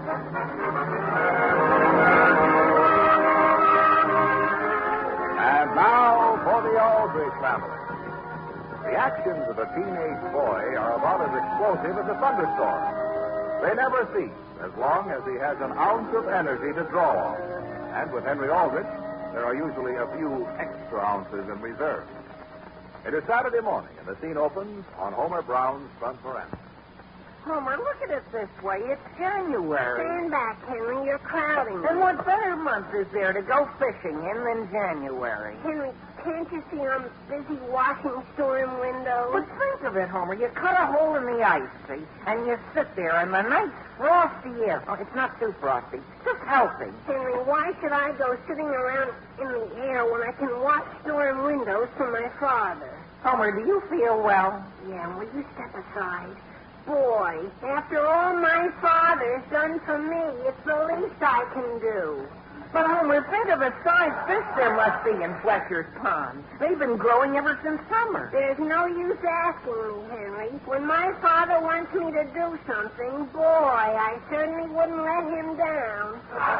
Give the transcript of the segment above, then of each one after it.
And now for the Aldrich family. The actions of a teenage boy are about as explosive as a thunderstorm. They never cease as long as he has an ounce of energy to draw on. And with Henry Aldrich, there are usually a few extra ounces in reserve. It is Saturday morning, and the scene opens on Homer Brown's front veranda. Homer, look at it this way. It's January. Stand back, Henry. You're crowding me. And what better month is there to go fishing in than January? Henry, can't you see I'm busy washing storm windows? But think of it, Homer. You cut a hole in the ice, see, and you sit there in the nice frosty air. Oh, it's not too frosty, just healthy. Henry, why should I go sitting around in the air when I can wash storm windows for my father? Homer, do you feel well? Yeah, will you step aside? Boy, after all my father's done for me, it's the least I can do. But, Homer, think of the size fish there must be in Fletcher's Pond. They've been growing ever since summer. There's no use asking me, Henry. When my father wants me to do something, boy, I certainly wouldn't let him down.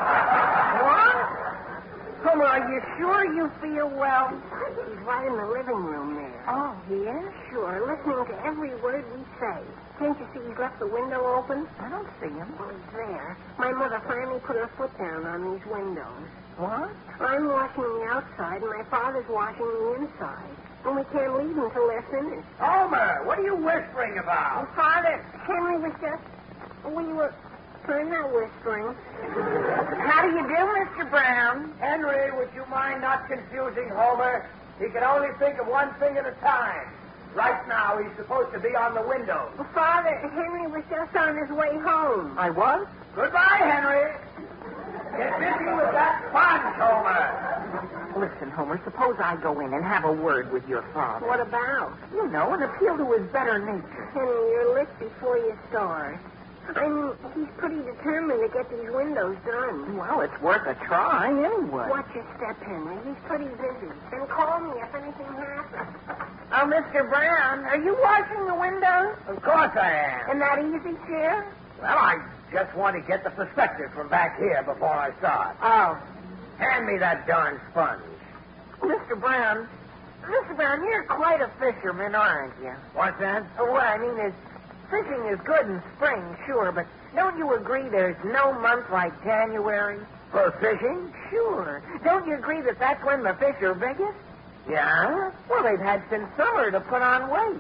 What? Homer, are you sure you feel well? He's right in the living room there. Oh, he is? Sure, listening to every word we say. Can't you see he's left the window open? I don't see him. Well, he's there. My mother finally put her foot down on these windows. What? I'm washing the outside, and my father's washing the inside. And we can't leave until they're finished. Homer, what are you whispering about? Father, Henry was just... We were... I'm not whispering. How do you do, Mr. Brown? Henry, would you mind not confusing Homer? He can only think of one thing at a time. Right now, he's supposed to be on the window. Well, Father, Henry was just on his way home. I was? Goodbye, Henry. Get busy with that sponge, Homer. Listen, Homer, suppose I go in and have a word with your father. What about? You know, an appeal to his better nature. Henry, you're licked before you start. I mean, he's pretty determined to get these windows done. Well, it's worth a try anyway. Watch your step, Henry. He's pretty busy. And call me if anything happens. Oh, Mr. Brown, are you washing the windows? Of course I am. In that easy chair? Well, I just want to get the perspective from back here before I start. Oh. Hand me that darn sponge. Mr. Brown, you're quite a fisherman, aren't you? What's that? What I mean is, fishing is good in spring, sure, but don't you agree there's no month like January? For fishing? Sure. Don't you agree that that's when the fish are biggest? Yeah? Well, they've had since summer to put on weight.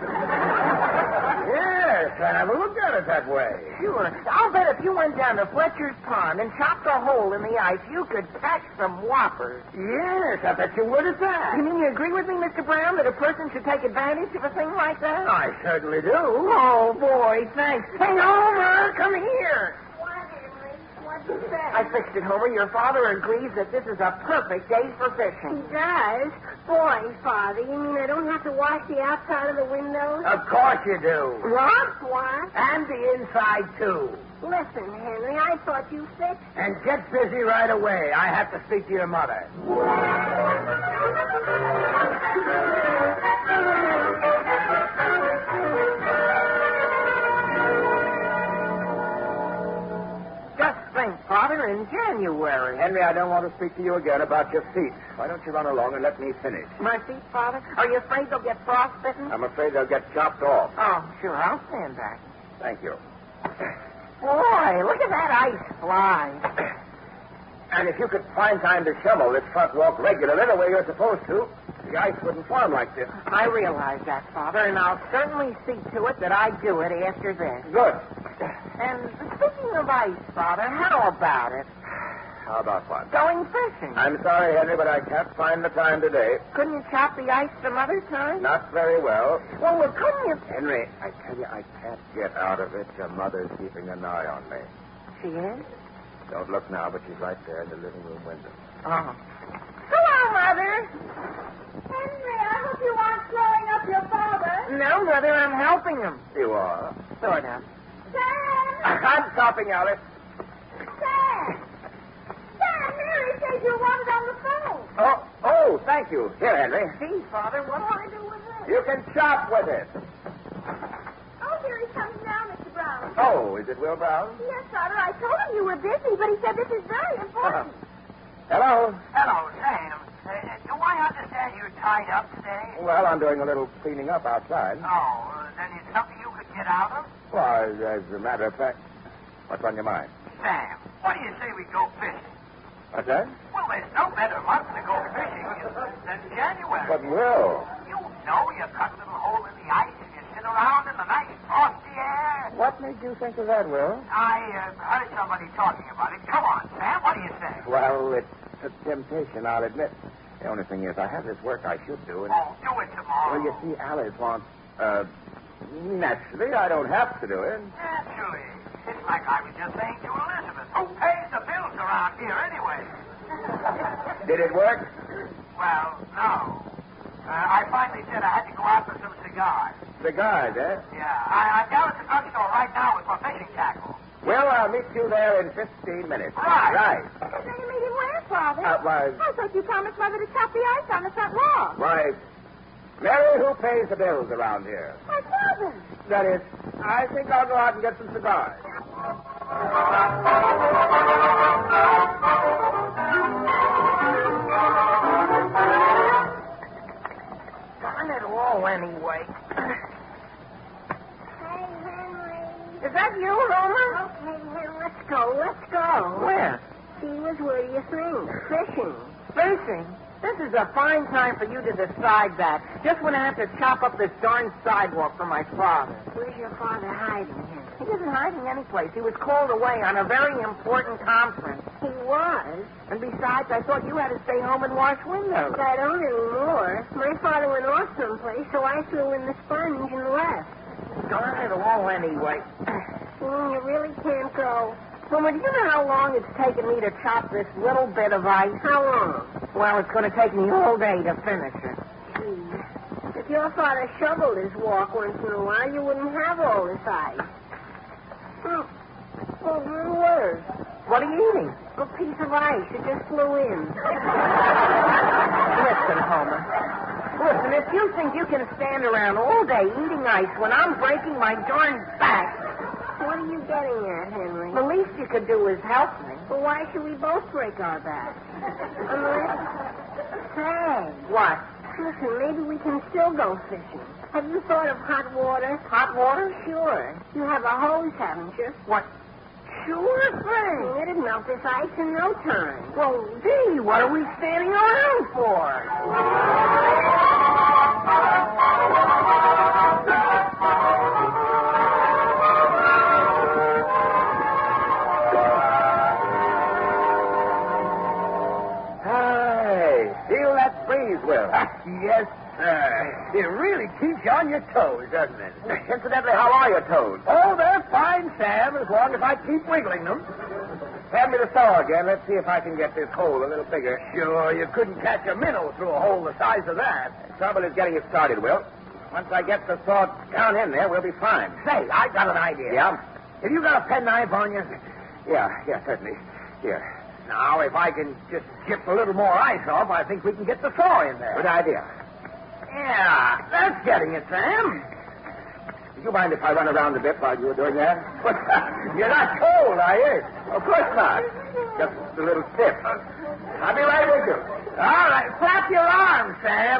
Yes, I never looked at it that way. Sure. I'll bet if you went down to Fletcher's Pond and chopped a hole in the ice, you could catch some whoppers. Yes, I bet you would at that. You mean you agree with me, Mr. Brown, that a person should take advantage of a thing like that? I certainly do. Oh, boy, thanks. Hey, Homer, come here. What, Henry? What'd you say? I fixed it, Homer. Your father agrees that this is a perfect day for He fishing. does? Boy, Father, you mean I don't have to wash the outside of the windows? Of course you do. What? What? And the inside, too. Listen, Henry, I thought you fixed... And get busy right away. I have to speak to your mother. Just think, Father, in January. Henry, I don't want to speak to you again about your feet. Why don't you run along and let me finish? My feet, Father? Are you afraid they'll get frostbitten? I'm afraid they'll get chopped off. Oh, sure, I'll stand back. Thank you. Boy, look at that ice fly. And if you could find time to shovel this front walk regularly the way you're supposed to, the ice wouldn't form like this. I realize that, Father, and I'll certainly see to it that I do it after this. Good. And speaking of ice, Father, how about it? How about what? Going fishing. I'm sorry, Henry, but I can't find the time today. Couldn't you chop the ice some other time? Not very well. Well, couldn't you... Henry, I tell you, I can't get out of it. Your mother's keeping an eye on me. She is? Don't look now, but she's right there in the living room window. Oh. Hello, Mother. Henry, I hope you aren't slowing up your father. No, Mother, I'm helping him. You are? Sort of. Sam! I'm stopping, Alice. Sam! Sam, Mary says you want it on the phone. Oh, thank you. Here, Henry. Gee, Father, what do I do with this? You can chop with it. Oh, here he comes now, Mr. Brown. Oh, is it Will Brown? Yes, Father. I told him you were busy, but he said this is very important. Hello. Hello, Sam. Do I understand you're tied up today? Well, I'm doing a little cleaning up outside. Oh, then it's something you could get out of? Well, as a matter of fact, what's on your mind? Sam, what do you say we go fishing? What's that? Well, there's no better month to go fishing than January. But Will, You know, you cut a little hole in the ice and you sit around in the nice frosty air. what made you think of that, Will? I heard somebody talking about it. Come on, Sam, what do you say? Well, it's a temptation, I'll admit. The only thing is, I have this work I should do, and... Oh, do it tomorrow. Well, you see, Alice wants... naturally, I don't have to do it. Naturally. It's like I was just saying to Elizabeth. Who pays the bills around here anyway? Did it work? Well, no. I finally said I had to go out for some cigars. Cigars, eh? Yeah, I'm down at the drugstore right now with my fishing tackle. Well, I'll meet you there in 15 minutes. Right. You're going to meet him where, Father? Why, I thought you promised Mother to chop the ice on the front lawn. why, Mary, who pays the bills around here? My father. That is, I think I'll go out and get some cigars. Darn it all, anyway. Hey, Henry. Is that you, Homer? Okay, Henry, let's go. Let's go. Where? She was, where do you think? Fishing. Fishing? This is a fine time for you to decide that. Just when I have to chop up this darn sidewalk for my father. Where's your father hiding, Henry? He isn't hiding any place. He was called away on a very important conference. He was. And besides, I thought you had to stay home and wash windows. But I don't anymore. My father went off someplace, so I threw in the sponge and left. Darn it all, anyway. You really can't go. Homer, do you know how long it's taken me to chop this little bit of ice? How long? Well, it's going to take me all day to finish it. Gee. If your father shoveled his walk once in a while, you wouldn't have all this ice. Oh, word. What are you eating? A piece of ice. It just flew in. Listen, Homer. Listen, if you think you can stand around all day eating ice when I'm breaking my darn back, What are you getting at, Henry? the least you could do is help me. Well, why should we both break our backs? Unless... Say, What? listen, maybe we can still go fishing. Have you thought of hot water? Hot water? Sure. You have a hose, haven't you? What? Sure thing. It'd melt this ice in no time. Well, gee, what are we standing around for? Feel that breeze, Will. Yes, sir. It really keeps you on your toes, doesn't it? Incidentally, how are your toes? Oh, they're fine, Sam, as long as I keep wiggling them. Hand me the saw again. Let's see if I can get this hole a little bigger. Sure, you couldn't catch a minnow through a hole the size of that. The trouble is getting it started, Will. Once I get the saw down in there, we'll be fine. Say, I got an idea. Yeah? Have you got a penknife on you? Yeah, certainly. Here. Now, if I can just chip a little more ice off, I think we can get the saw in there. Good idea. Yeah, that's getting it, Sam. Would you mind if I run around a bit while you were doing that? You're not cold, are you? Of course not. Just a little stiff. I'll be right with you. All right, flap your arms, Sam.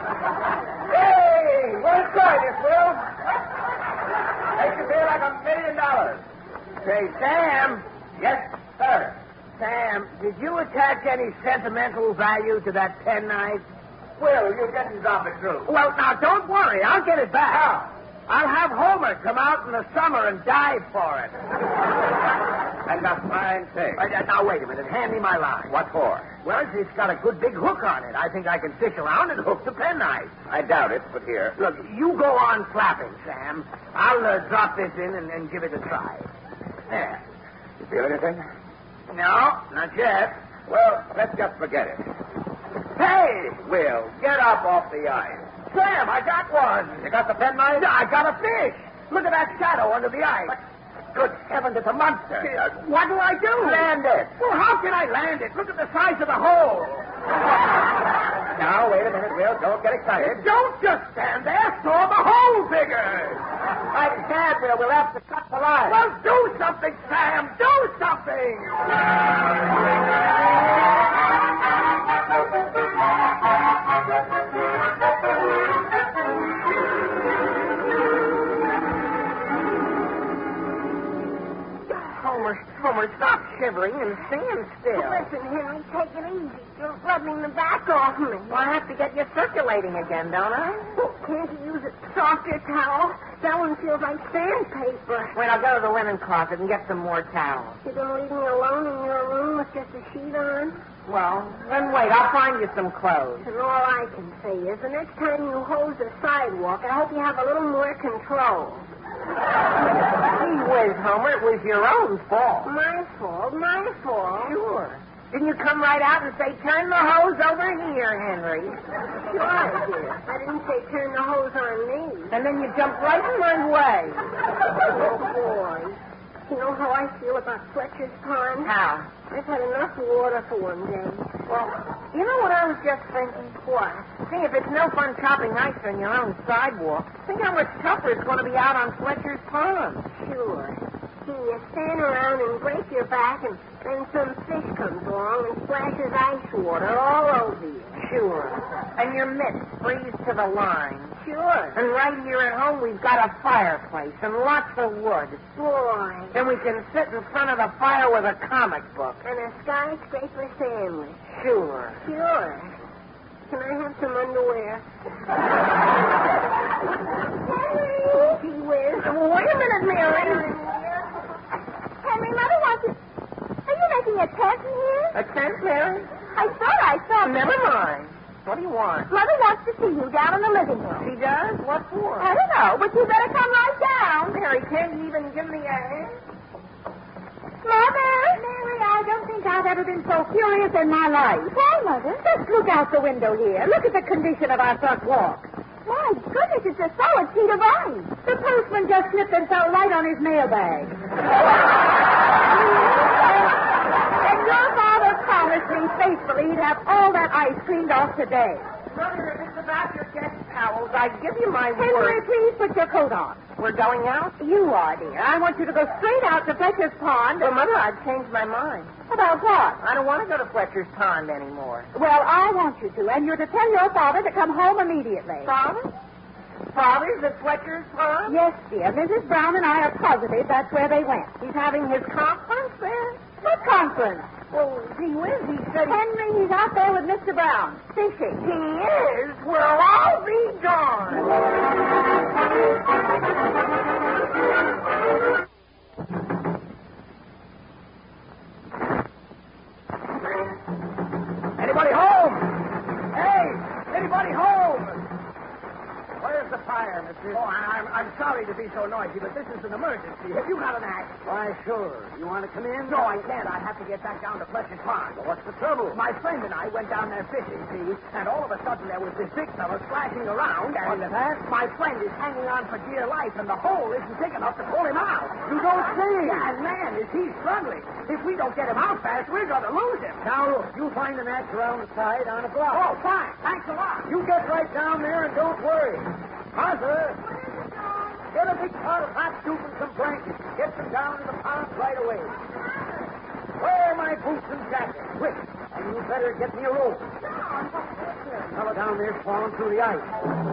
Hey, what's going this, Will? Makes you feel like $1 million. Say, Sam. Yes, sir. Sam, did you attach any sentimental value to that penknife? Will, you didn't drop it through. Well, now, don't worry. I'll get it back. How? I'll have Homer come out in the summer and dive for it. And a fine thing. Now, wait a minute. Hand me my line. What for? Well, it's got a good big hook on it. I think I can fish around and hook the penknife. I doubt it, but here. Look, you go on flapping, Sam. I'll drop this in and give it a try. There. You feel anything? No, not yet. Well, let's just forget it. Hey! Will, get up off the ice. Sam, I got one. You got the penknife? I got a fish. Look at that shadow under the ice. Good heavens, it's a monster. What do I do? Land it. Well, how can I land it? Look at the size of the hole. Now, wait a minute, Will. Don't get excited. Don't just stand there. Saw the hole bigger. Like Dad will, we'll have to cut the line. Well, do something, Sam. Do something. Homer, stop shivering and stand still. Listen, Henry, take it easy. You're rubbing the back off me. Well, I have to get you circulating again, don't I? Can't you use a softer towel? That one feels like sandpaper. Wait, I'll go to the linen closet and get some more towels. You're going to leave me alone in your room with just a sheet on? Well, then wait, I'll find you some clothes. And all I can say is the next time you hose the sidewalk, I hope you have a little more control. Gee whiz, Homer, it was your own fault. My fault. Sure. Didn't you come right out and say, turn the hose over here, Henry? Sure I did. I didn't say turn the hose on me. And then you jumped right in my way. Oh, boy. You know how I feel about Fletcher's Pond? How? I've had enough water for one day. Well, you know what I was just thinking? What? See, if it's no fun chopping ice on your own sidewalk, think how much tougher it's going to be out on Fletcher's Pond. Sure. You stand around and break your back, and then some fish comes along and splashes ice water all over you. Sure. And your mitts freeze to the line. Sure. And right here at home, we've got a fireplace and lots of wood. Boy. And we can sit in front of the fire with a comic book. And a skyscraper sandwich. Sure. Sure. Can I have some underwear? Henry! Gee whiz. Well, wait a minute, Mary. Henry, Mother wants to... Are you making a tent in here? A tent, Mary? I thought I saw... Never mind. What do you want? Mother wants to see you down in the living room. She does? What for? I don't know, but you better come right down. Mary, can't you even give me a hand? Mother! Mary, I don't think I've ever been so furious in my life. Why, Mother? Just look out the window here. Look at the condition of our front walk. My goodness, it's a solid sheet of ice. The postman just slipped and fell right on his mailbag. And your father promised me faithfully he'd have all that ice cleaned off today. Mother, if it's about your guest towels, I give you my Henry, word. please put your coat on. We're going out? You are, dear. I want you to go straight out to Fletcher's Pond. Well, Mother, I've changed my mind. About what? I don't want to go to Fletcher's Pond anymore. Well, I want you to, and you're to tell your father to come home immediately. Father? Father's at Fletcher's Pond? Yes, dear. Mrs. Brown and I are positive that's where they went. He's having his conference there? What conference? Well, gee whiz, he said... Henry, he's out there with Mr. Brown, fishing. He is? Well, I'll be darned. Anybody home? Hey, anybody home? Where's the fire, mister? Oh, I'm sorry to be so noisy, but this is an emergency. Have you got an axe? Why, sure. You want to come in? No, I can't. I have to get back down to Fletcher's Pond. What's the trouble? My friend and I went down there fishing, see, and all of a sudden there was this big fellow splashing around, and What's that? my friend is hanging on for dear life, and the hole isn't big enough to pull him out. You don't say. Yeah, and man, is he struggling. If we don't get him out fast, we're going to lose him. Now, look, you find an axe around the side on a block. Oh, fine. Thanks a lot. You get right down there and don't worry. Arthur, get a big pot of hot soup and some blankets. Get them down in the pond right away. Wear my boots and jacket, quick. And you better get me a rope. The fellow down there's falling through the ice.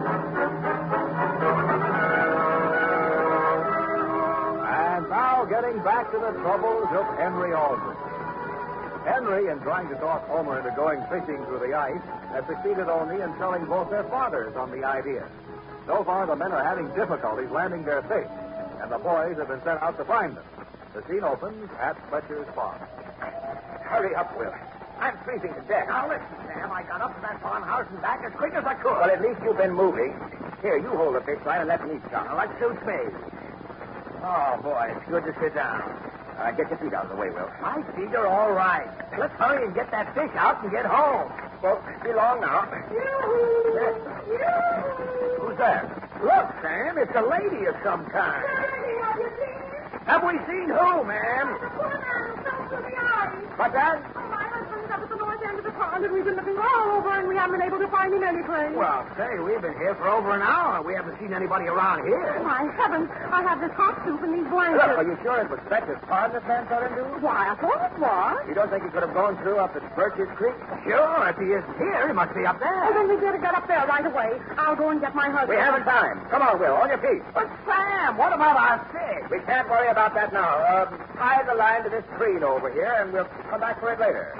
And now getting back to the troubles of Henry Aldrich. Henry, in trying to talk Homer into going fishing through the ice, has succeeded only in selling both their fathers on the idea. So far, the men are having difficulties landing their fish, and the boys have been sent out to find them. The scene opens at Fletcher's Pond. Hurry up, Will. I'm freezing to death. Now, listen, Sam. I got up to that farmhouse and back as quick as I could. Well, at least you've been moving. Here, you hold the fish line and let me start. Now, that suits me. Oh, boy, it's good to sit down. Get your feet out of the way, Will. My feet are all right. Let's hurry and get that fish out and get home. Well, be long now. Who's that? Look, Sam, it's a lady of some kind. Have we seen who, ma'am? What's that? My husband's up at the north end of the pond, and we've been looking all over, and we haven't been able to find him anyplace. Well, say, we've been here for over an hour. We haven't seen anybody around here. My heavens, I have this hot soup and these blankets. Are you sure it was Fletcher's pond this man fell into? Why, I thought it was. You don't think he could have gone through up at Birch's Creek? Sure, if he isn't here, he must be up there. Oh, then we better get up there right away. I'll go and get my husband. We haven't time. Come on, Will. On your feet. But, Sam, what about our fish? We can't worry about that now. Tie the line to this tree over here, and we'll come back for it later.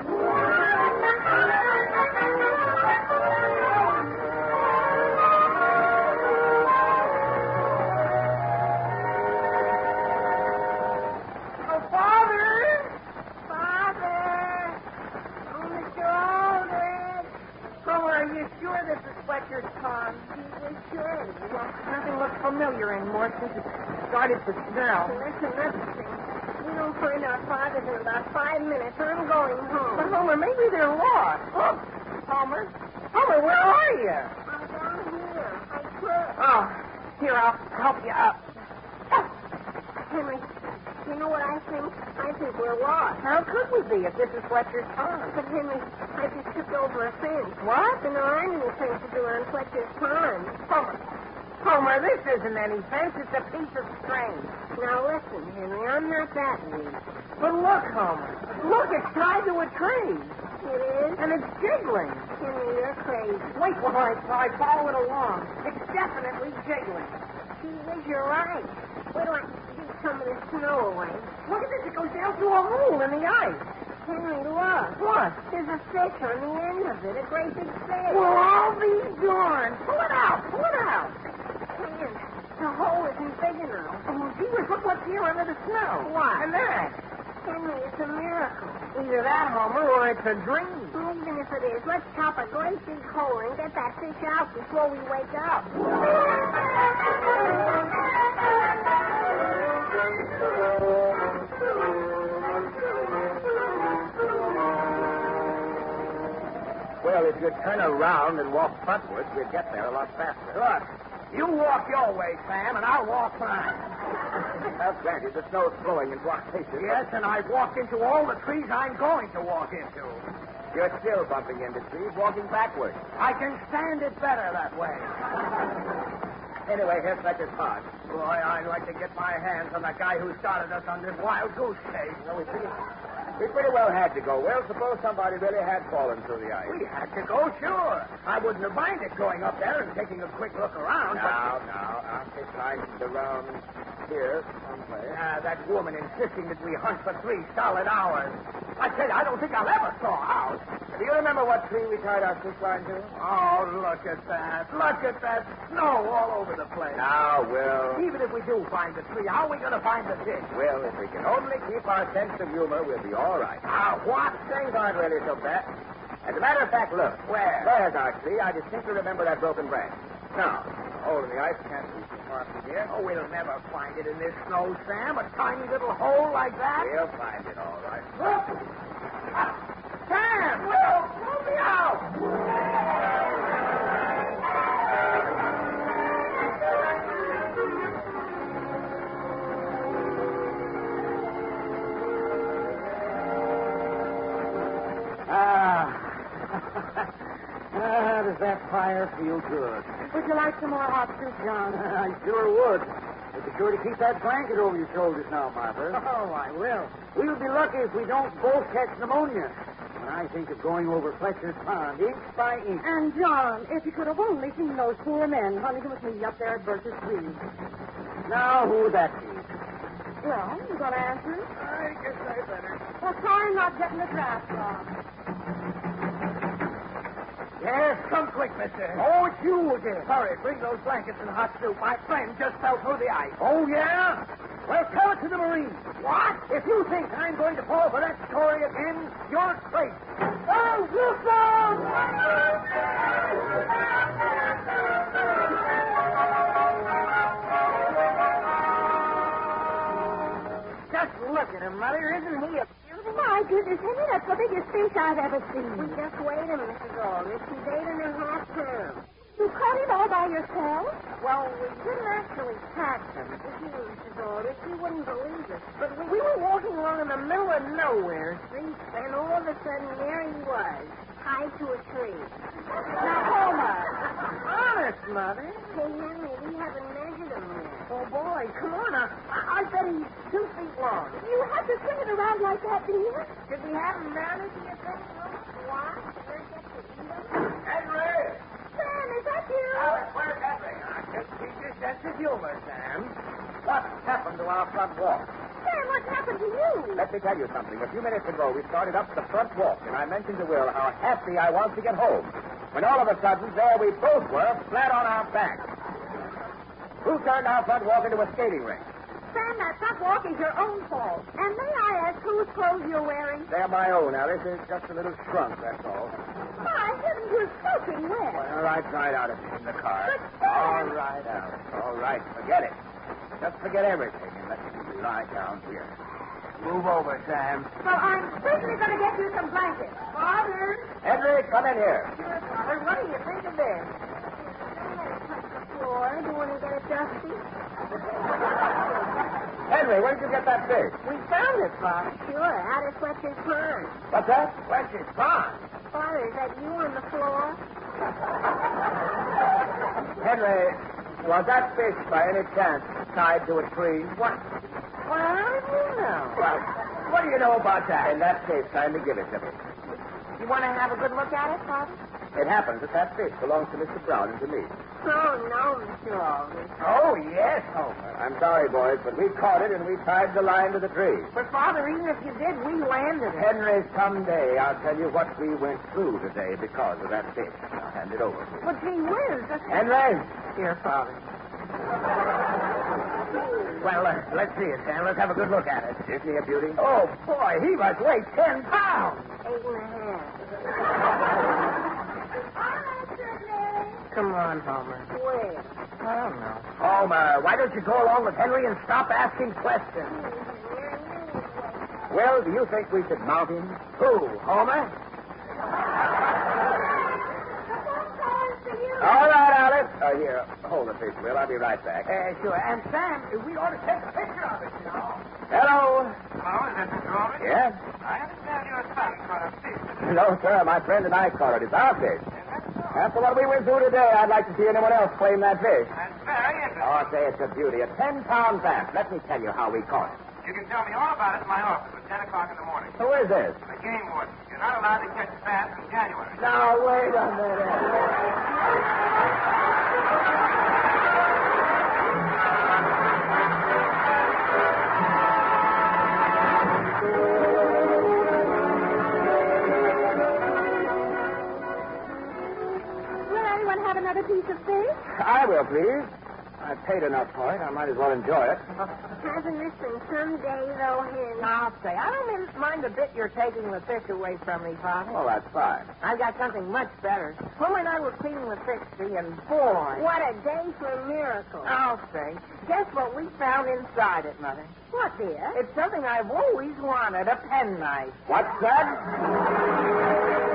Oh, Father! Father! Oh, Mr. Aldrich! Homer, are you sure this is Fletcher's pond? We're sure it is. Nothing looks familiar anymore since it started to smell. That's another thing. We don't find our fathers in about 5 minutes. I'm going home. But, Homer, maybe they're lost. Oh, Homer, where are you? I'm down here. I quit. Oh, here, I'll help you up. Henry, you know what I think? I think we're lost. How could we be if this is Fletcher's pond? But, Henry, I just tripped over a fence. What? And there aren't any fences around Fletcher's pond. Homer, this isn't any fence. It's a piece of string. Now, listen, Henry, I'm not that weak. But look, Homer. Look, it's tied to a tree. It is? And it's jiggling. Henry, you're crazy. Wait while I follow it along. It's definitely jiggling. Gee whiz, you're right. Wait till I beat some of the snow away. Look at this. It goes down through a hole in the ice. Henry, look. What? There's a fish on the end of it, a great big fish. Well, I'll be darned. Pull it out. Pull it out. Man, the hole isn't big enough. Oh, gee whiz, look what's here under the snow. What? And that. Henry, it's a miracle. Either that, Homer, or it's a dream. Even if it is, let's chop a great big hole and get that fish out before we wake up. Well, if you'd turn around and walk frontwards, we'd get there a lot faster. Look, you walk your way, Sam, and I'll walk mine. Now, granted, the snow's flowing in block faces. Yes, and I've walked into all the trees I'm going to walk into. You're still bumping into trees, walking backwards. I can stand it better that way. Anyway, here's Fletcher's pond. Boy, I'd like to get my hands on that guy who started us on this wild goose chase. Well, we pretty well had to go. Well, suppose somebody really had fallen through the ice. We had to go, sure. I wouldn't have minded going up there and taking a quick look around. Now, I'll take lines around here someplace. That woman insisting that we hunt for 3 solid hours. I tell you, I don't think I'll ever thaw out. Do you remember what tree we tied our fish line to? Oh, look at that. Look at that snow all over the place. Now, Will. Even if we do find the tree, how are we going to find the fish? Will, if we can only keep our sense of humor, we'll be all right. What? Things aren't really so bad. As a matter of fact, look. Where? There's our tree. I distinctly remember that broken branch. Now, hole in the ice can't be too far from here. Oh, we'll never find it in this snow, Sam. A tiny little hole like that. We'll find it all right. Look! Sam! Will! Pull me out! Does that fire feel good? Would you like some more hot soup, John? I sure would. But be sure to keep that blanket over your shoulders now, Martha. Oh, I will. We'll be lucky if we don't both catch pneumonia. When I think of going over Fletcher's pond, inch by inch. And, John, if you could have only seen those poor men hunting with me up there at Birch's Creek. Now, who would that be? Well, you going to answer? I guess I better. Well, sorry I'm not getting the draft on. Yes, come quick, mister. Oh, it's you again. Hurry, bring those blankets and hot soup. My friend just fell through the ice. Oh, yeah? Well, tell it to the Marines. What? If you think I'm going to fall for that story again, you're crazy. Oh, Just look at him, Mother. Isn't he a beauty? My goodness, Henry, that's the biggest fish I've ever seen. We just weighed him, Mrs. Aldrich. He's 8.5 pounds. You caught it all by yourself? Well, we didn't actually catch him. If you, Mrs. Aldrich, you wouldn't believe it. But we were walking along along in the middle of nowhere, see? And all of a sudden, there he was, tied to a tree. Now, Homer. Honest, Mother. Hey, Henry, we haven't measured him yet. Oh, boy, come on. I bet he's 2 feet long. You have to swing it around like that, dear. Did we have him mounted, do you think? What? We're going to get to eat him? Henry! Sam, is that you? Alice, where's Henry? I can't keep your sense of humor, Sam. What happened to our front walk? Sam, what's happened to you? Let me tell you something. A few minutes ago, we started up the front walk, and I mentioned to Will how happy I was to get home. When all of a sudden, there we both were, flat on our backs. Who turned our front walk into a skating rink? Sam, that front walk is your own fault. And may I ask whose clothes you're wearing? They're my own, Alice. It's just a little shrunk, that's all. My heavens, you're soaking wet. Well, I tried out of it in the car. But, Sam... All right, Alice. All right. Forget it. Just forget everything and let me lie down here. Move over, Sam. Well, I'm certainly going to get you some blankets. Father. Henry, come in here. Sure, Father. What do you think of this? Floor. Do you want to get it dusty? Henry, where did you get that fish? We found it, Father. Sure, out of Fletcher's pond. What's that? Fletcher's pond. Father, is that you on the floor? Henry, was that fish by any chance tied to a tree? What? Well, how did you know? Well, What do you know about that? in that case, kindly give it to me. You want to have a good look at it, Father? It happens that that fish belongs to Mr. Brown and to me. Oh, no, Mr. Aldrich. Oh, yes, Homer. I'm sorry, boys, but we caught it and we tied the line to the tree. But, Father, even if you did, we landed it. Henry, someday I'll tell you what we went through today because of that fish. I'll hand it over to you. But, gee whiz. Henry! Here, Father. Well, let's see it, Sam. Let's have a good look at it. Isn't he a beauty? Oh, boy, he must weigh 10 pounds. 8.5. Come on, Homer. Where? I don't know. Homer, why don't you go along with Henry and stop asking questions? Well, do you think we should mount him? Who, Homer? All right, Alice. Here, hold the fish, Will. I'll be right back. Sure. And, Sam, we ought to take a picture of it, you know. Hello. Hello, is that Mr. Aldrich? Yes? I understand your son caught a fish. No, sir. My friend and I caught it. It's our fish. After what we went through today, I'd like to see anyone else claim that fish. That's very interesting. Oh, say it's a beauty. A 10-pound bass. Let me tell you how we caught it. You can tell me all about it in my office at 10 o'clock in the morning. Who is this? The game warden. You're not allowed to catch bass in January. Now, wait a minute. Will anyone have another piece of fish? I will, please. I paid enough for it. I might as well enjoy it. Hasn't this been some day, though, Henry? I'll say, I don't mind a bit you're taking the fish away from me, Father. Oh, that's fine. I've got something much better. Homer and I were cleaning the fish, see, and boy. What a day for a miracle. I'll say. Guess what we found inside it, Mother? What, dear? It's something I've always wanted, a penknife. What's that?